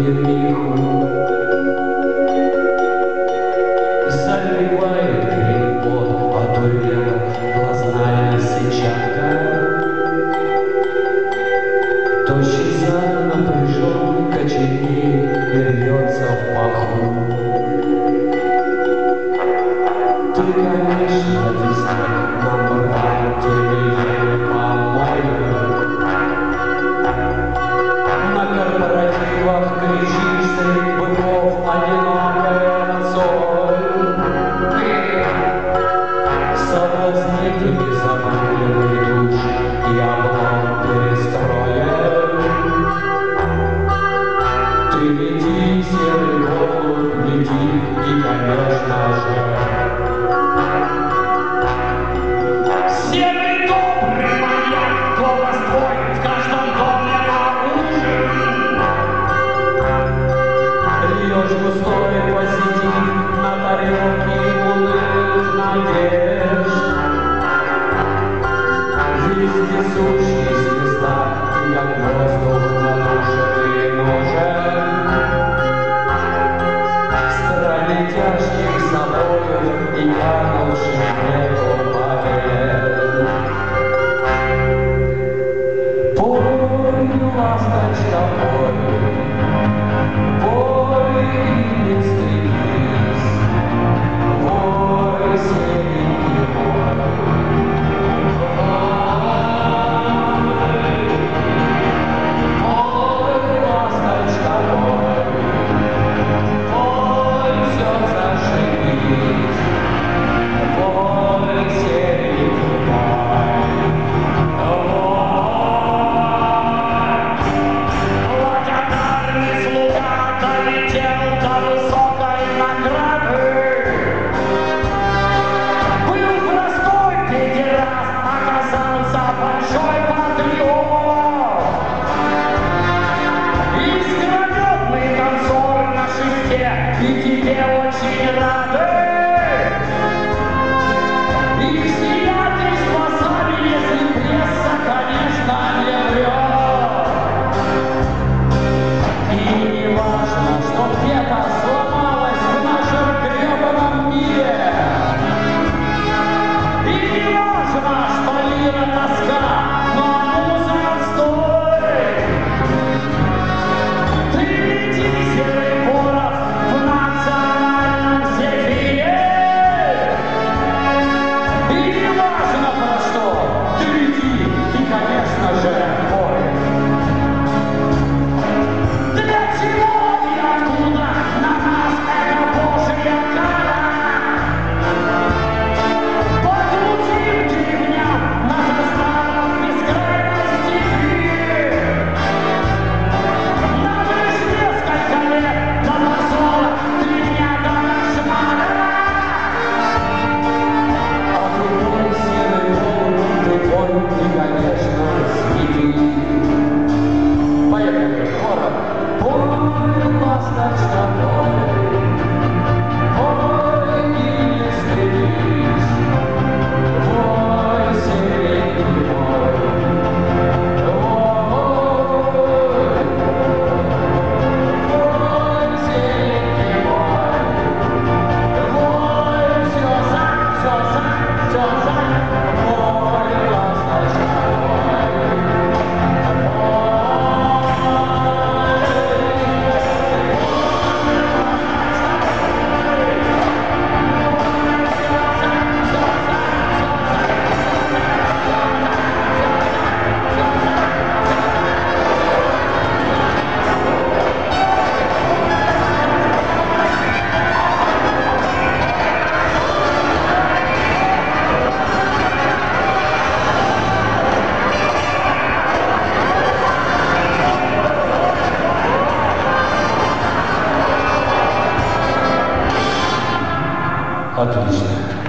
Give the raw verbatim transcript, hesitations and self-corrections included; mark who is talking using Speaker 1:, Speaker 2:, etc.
Speaker 1: епиху, заливает ей пот, одурела глазная сетчатка. Тощий зад напряжен, коченеет и рвется в паху. Ты, конечно, везде номер один, тебе по-моему. На корпоративах кричишь средь быков одинокая соль. Соблазнители забыли душ и облом перестроен. Ты лети, серый голубь, лети, и, конечно же, серый добрый маяк, голос твой в каждом доме наружен. Льешь густой позитив на тарелке унылых надежд. Вездесущий звезда, ты как воздух надушенный ножен. В стране тяжких забоев и канувших в небо побед. Пой, ласточка, пой, пой и не стыдись, пой, серенький пой. Пой, ласточка, пой, пой, все зашибись, пой, серенький пой. Благодарный слуга долетел до высокой награды. Был простой педераст, оказался большой патриот. Искрометный танцор на шесте, и тебе очень рады. Их сиятельство сами, если пресса, конечно, не врет. И не важно, что где-то сломалось в нашем гребаном мире. И не важно, что лира тоска, но муза отстой. Ты лети, серый город, в национальном зефире. И не важно про что, ты лети, и, конечно же, пой. Для чего и откуда на нас эта Божья кара? Покрутим деревня на заставах бескрайности мира. Надо ж несколько лет до посола, три дня до кошмара. А другой серый голубь, ты пой, и, конечно, свети. Поехали, хором. Пой, ласточка, пой, пой и не стыдись, пой, серенький пой, пой, пой, серенький пой, пой, все за, все за, все за, пой, ласточка, пой, пой. Отлично.